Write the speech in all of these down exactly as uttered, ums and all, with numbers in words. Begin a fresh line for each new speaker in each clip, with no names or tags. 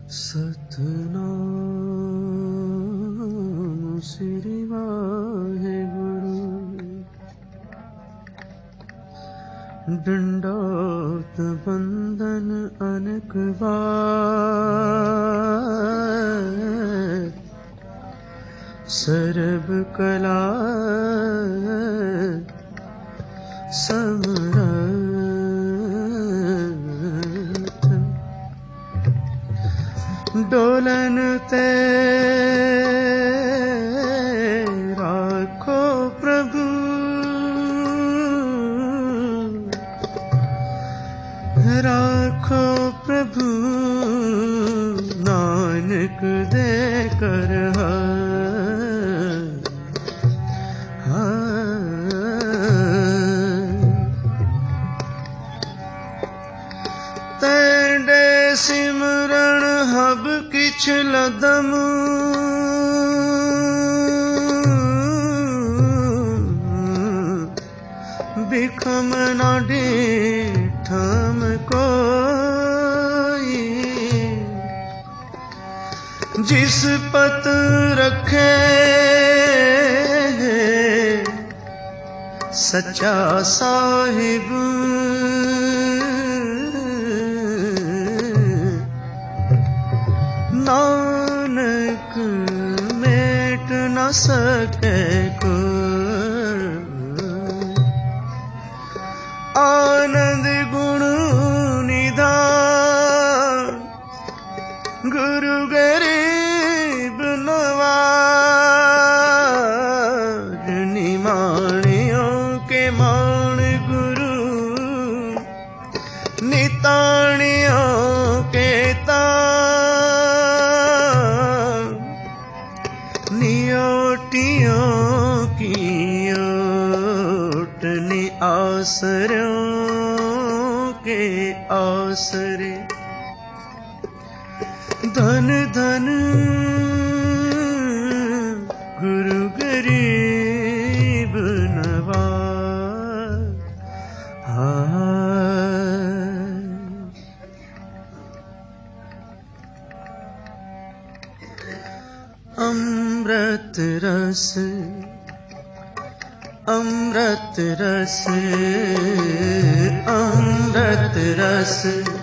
सतनाम श्री वाहेगुरु। दंडोत बंदन अनेक बार, सर्ब कला समरथ। डोलन ते राखो प्रभु, राखो प्रभु नानक दे कर तेरे सिमरण हब किछ लदम, बिखम न डीठम कोई। जिस पत रखे सच्चा साहिब, नानक मेट न सके कोई। आनंद गुण निधान गुरु गरीब नवाज। निमाणियों के मान गुरु, निताणियों के तान। नियोटियों की ओट, नि आसरों के आसरे। धन धन गुरु गरीब नवाज। अमृत रस, अमृत रस, अमृत रस,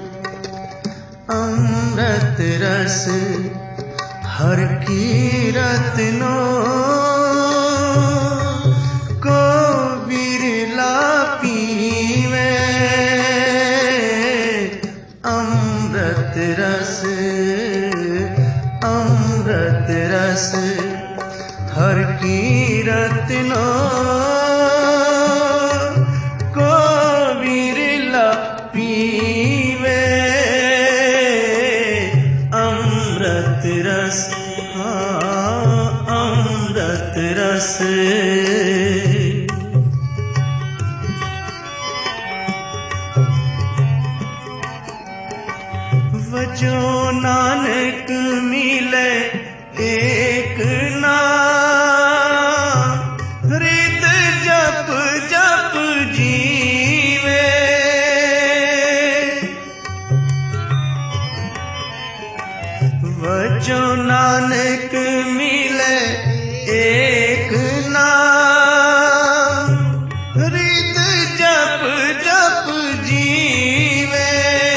अमृत रस हर कीरत नो को बिरला पीवे। अमृत रस, अमृत रस हर कीरत नो को बिरला पीवे। अमृत रस, हाँ अमृत रस। वजो नानक मिले एक नाम, हृद जप जप जीवे। वजो नानक मिले एक नाम, हृद जप जप जीवे।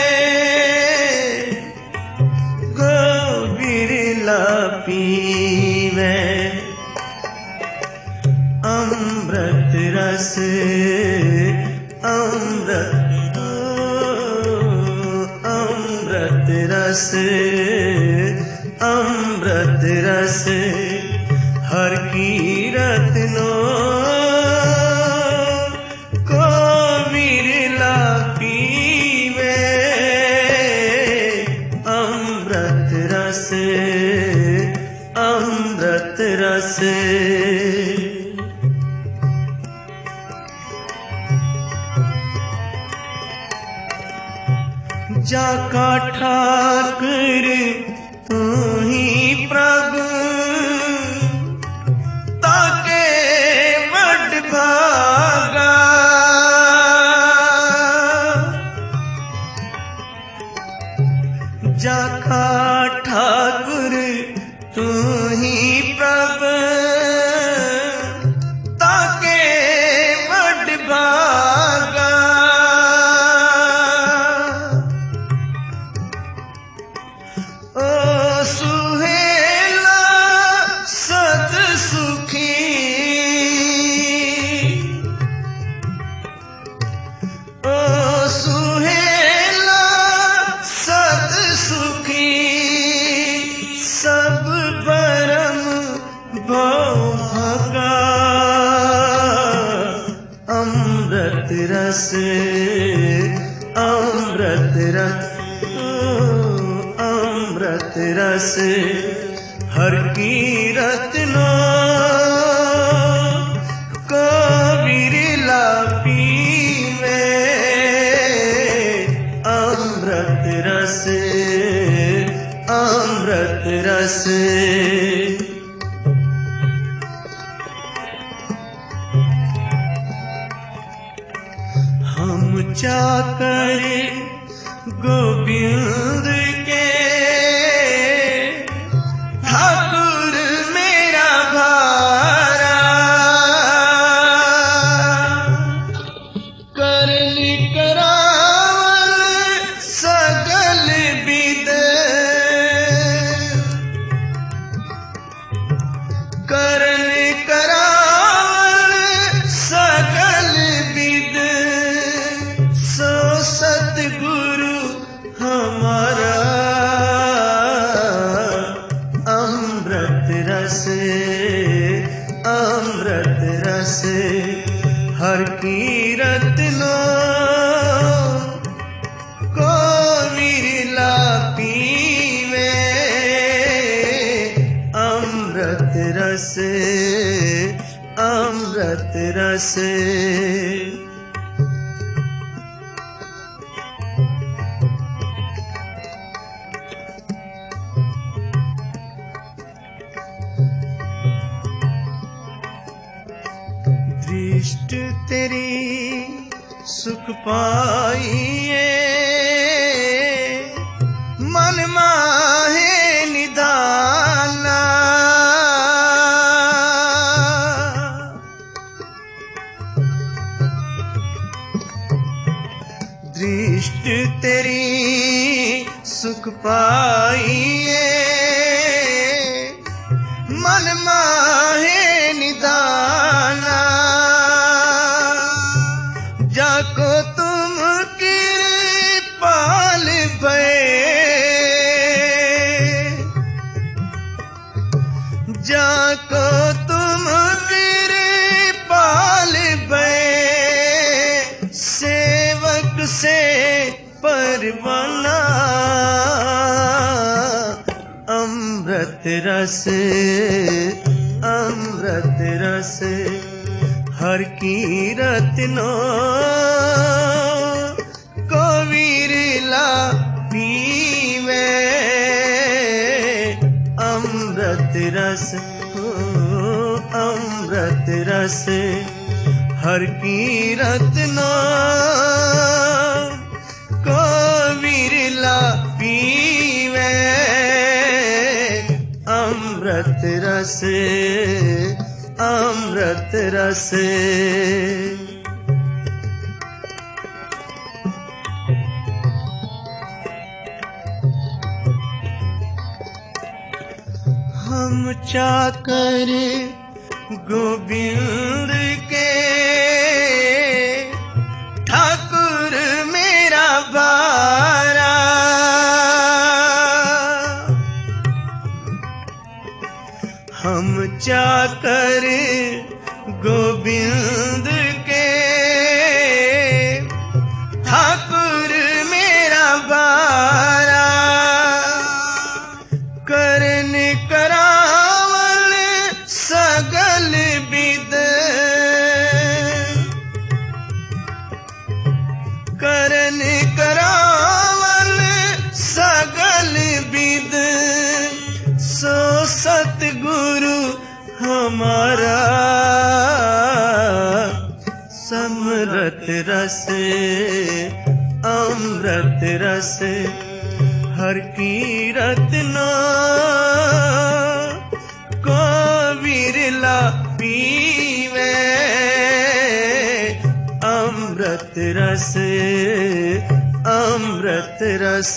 गो बिरला पीवे। अमृत रस, अमृत, अमृत रस, अमृत रस हर कीरत नो को बिरला पीवे। अमृत रस, अमृत रस। जाका ठाकर तू ही प्रभु, ताके वड भागा। जाका ठाकुर तू ही प्रभु ताके वड भागा ओ सुहेला सत सुखी ओ सुहेला सत सुखी सब परम भोगा अमृत रस अमृत रस अमृत रस हर की रत्नो को विरला पीवे अमृत रस अमृत रस हम चाकर गोविंद के ठाकुर मेरा भारा करली करावल सगल विद करली करावल सगल विद सो सतगुरु हमारा अमृत रस अमृत रस हर की रत्नो को विरला पीवे अमृत रस अमृत रस दृष्ट तेरी सुख पाइए मन माहे निधाना दृष्ट तेरी सुख पाइए मन माहे निधाना जाको तुम कृपाल भये जाको तुम कृपाल भये सेवक से परवाना अमृत रस अमृत रस हर की रत्नो को विरला पीवे अमृत रस ओ अमृत रस हर की रत्नो को विरला पीवे अमृत रस अमृत रस हम चाकर गोविंद के ठाकुर मेरा भारा हम चाकर गोविंद के ठाकुर मेरा भारा करन करावल सगल विद करन करावल सगल विद सो सतगुरु हमारा समृत रस अमृत रस हर की रत्ना को विरला पीवे अमृत रस अमृत रस।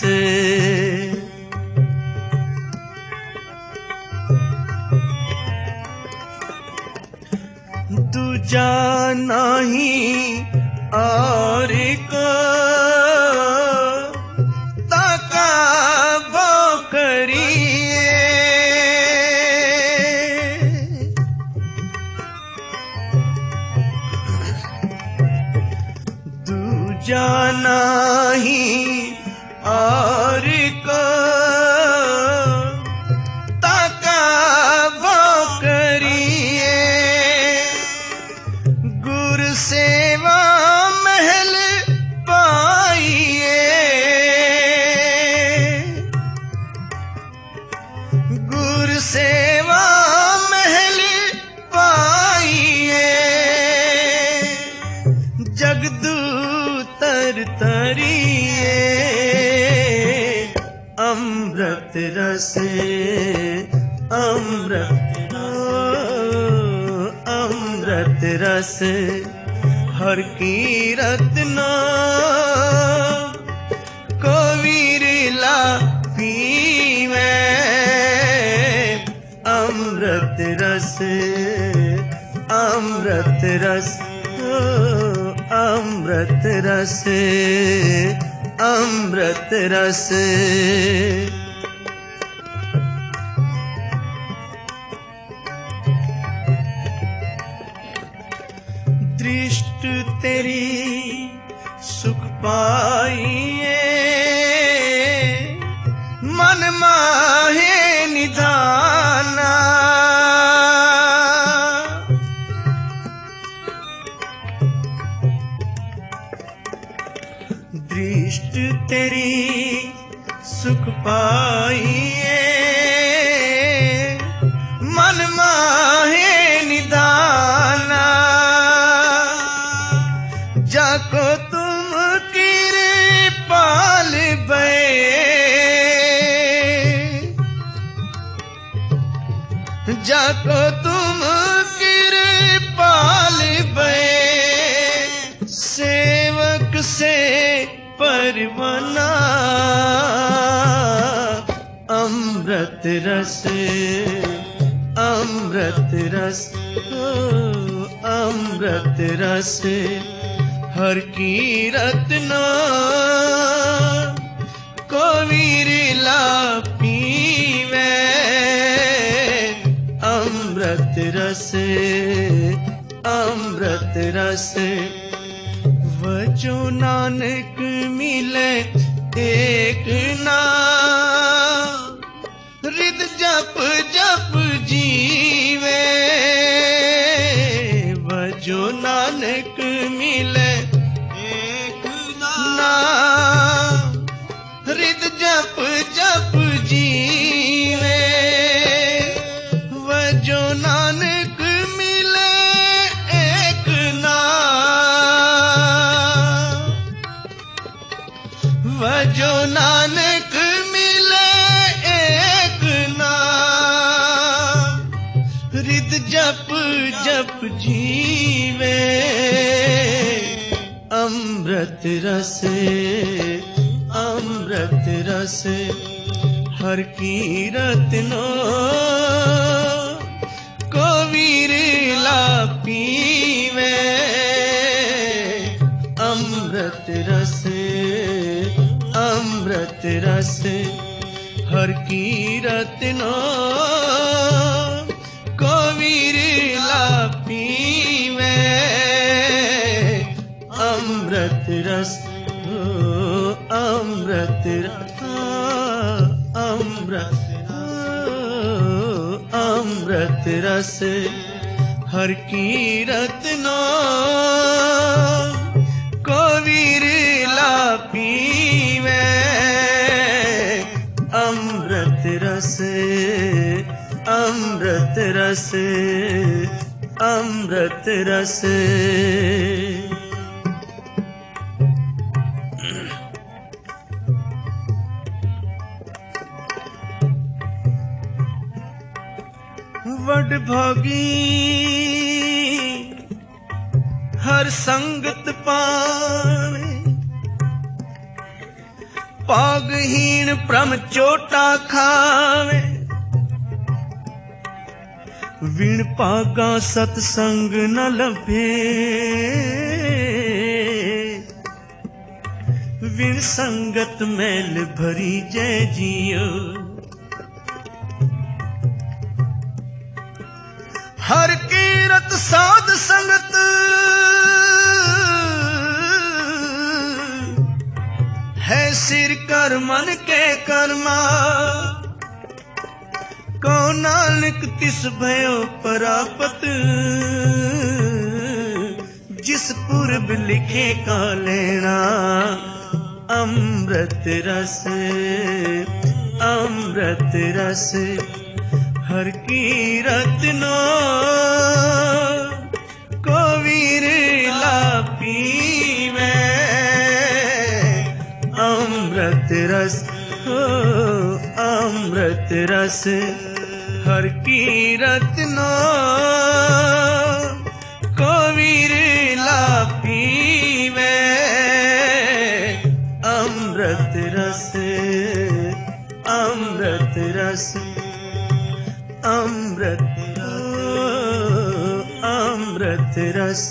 दूजा नहीं और को ताका वो करिए दूजा नहीं और को ताका वो करिए गुरु सेवा महल पाइए गुरु सेवा महल पाइए जगदूतर तरिए अमृत रस अमृत अमृत रस। हर की रत्ना को विरला पीवे अमृत रस अमृत रस अमृत रस अमृत रस। दृष्ट तेरी सुख पाइए मन माहे निधाना दृष्ट तेरी सुख पाइए मन माहे निधाना जाको तुम कृपाल बे जाको तुम कृपाल बे सेवक से परवाना अमृत रस अमृत रस अमृत रस। हर की रत्ना को विरला पीवे अमृत रस अमृत रस। वजो नानक मिले एक नाम हृद जप जप जीवे वजो नानक मिले एक नाम हृद जप जप जीवे वजो नानक मिले एक नाम वजो नानक मिले एक नाम हृद जप जप जीवे अमृत रस अमृत रस। हर की रत्ना को विरला पीवे अमृत रस अमृत रस। हर की रत्ना को विरला पीवे अमृत रस अमृत अमृत अमृत रस। हर की रत्ना को विरला पीवे अमृत रस अमृत रस अमृत रस। वड भागी हर संगत पावे, पागहीन प्रम चोटा खावे, विण पागा सतसंग न लभे, विण संगत मैल भरी जय जियो। हर कीरत साध संगत है सिर कर मन के कर्मा, कौन नानक तिस भयो परापत, जिस पूर्व लिखे का लेना अमृत रस, अमृत रस हर की रत्नो को वीर ला पीवे, अमृत रस हो अमृत रस हर की रत्नो को वीर ला पीवे, अमृत रस अमृत रस अमृत अमृत रस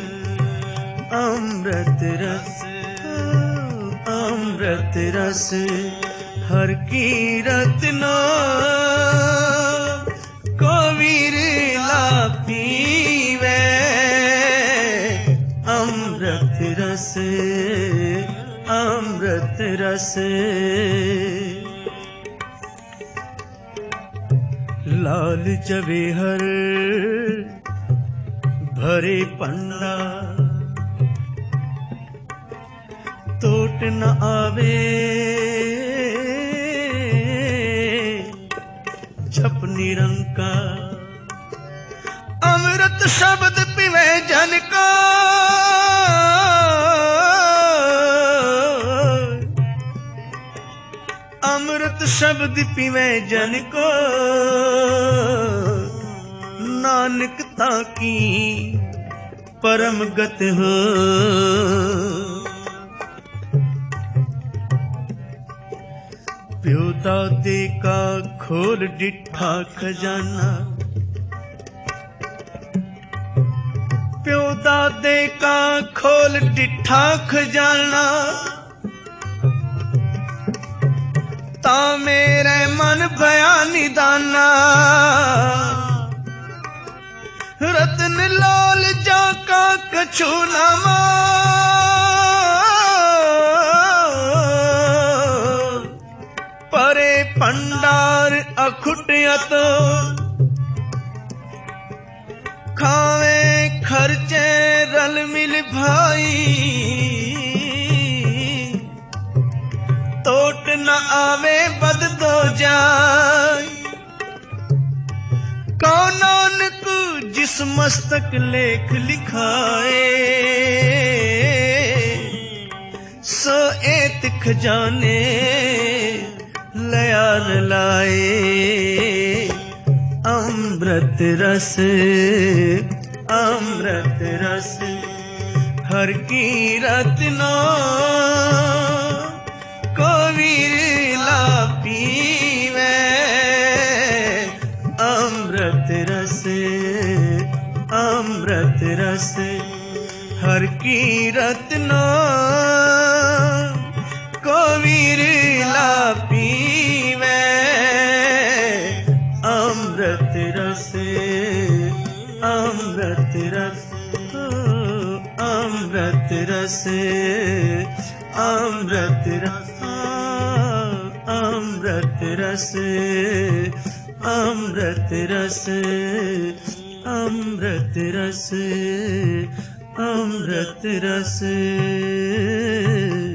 अमृत रस अमृत रस हर की रत्नो को वीर ला पीवे, अमृत रस अमृत रस। लाल जवेहर भरे पंडा, टोट न आवे जप निरंका, अमृत शब्द पिवे जन का, अमृत शब्द पिवे जन को, नानक ताकी परम गत हो। प्यो दादे का खोल डिठा खजाना, प्यो दादे का खोल डिठा खजाना, ता मेरे मन भया निदाना, रतन लाल जाका कछु नामा, परे पंडार अखुटियत, खावे खर्चे रल मिल भाई, टोट न आवे बद दो जाय, कौन नानक जिस मस्तक लेख लिखाए, सो एत खजाने लयार लाए, अमृत रस अमृत रस हर की रत्नो को वीर ला पीवे, अमृत रस अमृत रस हर की रत्नो को वीर ला पीवे, अमृत रस अमृत रस अमृत रस अमृत रस अमृत रस अमृत रस अमृत रस अमृत रस।